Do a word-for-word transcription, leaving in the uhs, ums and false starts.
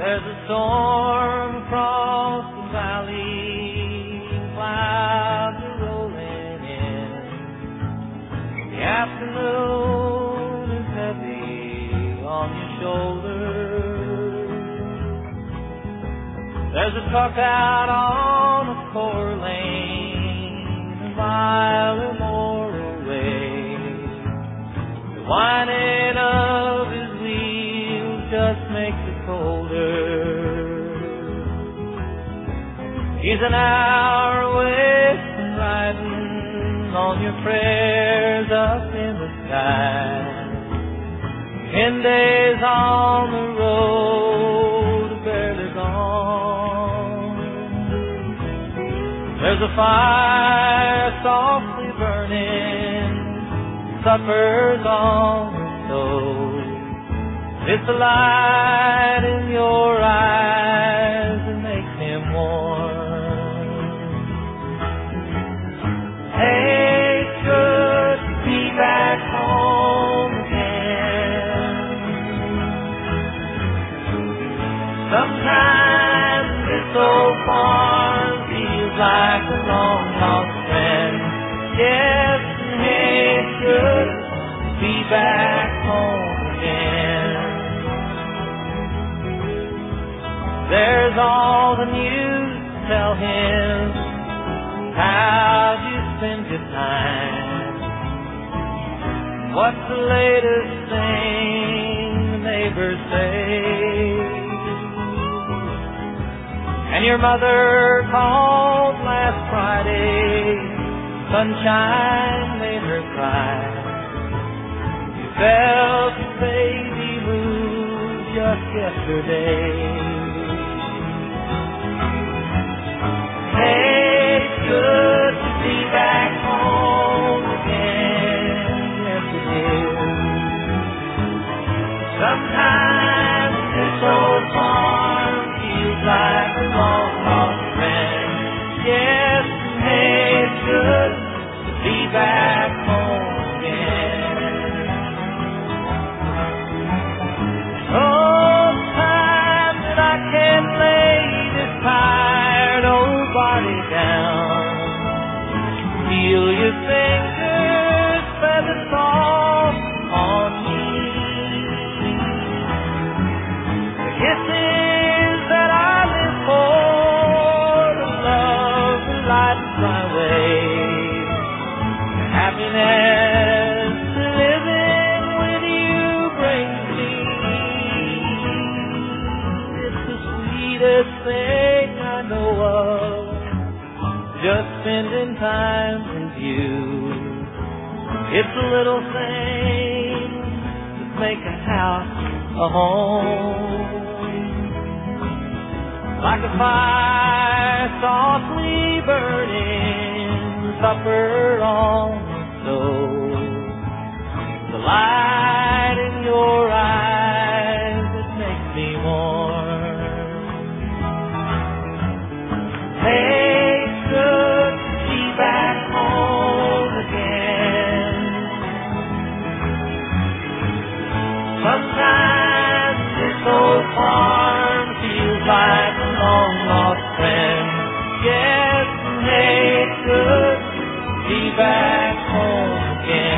There's a storm across the valley, clouds are rolling in. The afternoon is heavy on your shoulders. There's a truck out on a four lane, a mile or more away. The whining of his wheels just makes it colder. He's an hour away from riding on your prayers up in the sky. Ten days on the road, barely gone. There's a fire softly burning, supper's on the stove. It's the light in your eyes that makes him warm. Hey, it's good to be back home again. Sometimes this old farm feels like a long lost friend. Yes, and hey, it's good to be back home again. There's all the news to tell him. How'd you spend your time? What's the latest thing the neighbors say? And your mother called last Friday. Sunshine made her cry. You felt your baby move just yesterday. Hey, it's good to be back home again. Yes, it is. Sometimes this old farm feels like a long lost friend. Yes, and hey, it's good to be back home again. Oh, time that I can lay this tired old body down. Feel your fingers feather soft on me. The kisses that I live for, the love that lightens my way, the happiness living with you brings me. It's the sweetest thing I know of, just spending time with you. It's the little things that make a house a home. Like a fire softly burning, supper on the stove. The light in your eyes that makes me warm. Hey, it's good to be back home again. Sometimes this old farm feels like a long lost friend. Yes, and hey, it's good to be back home again.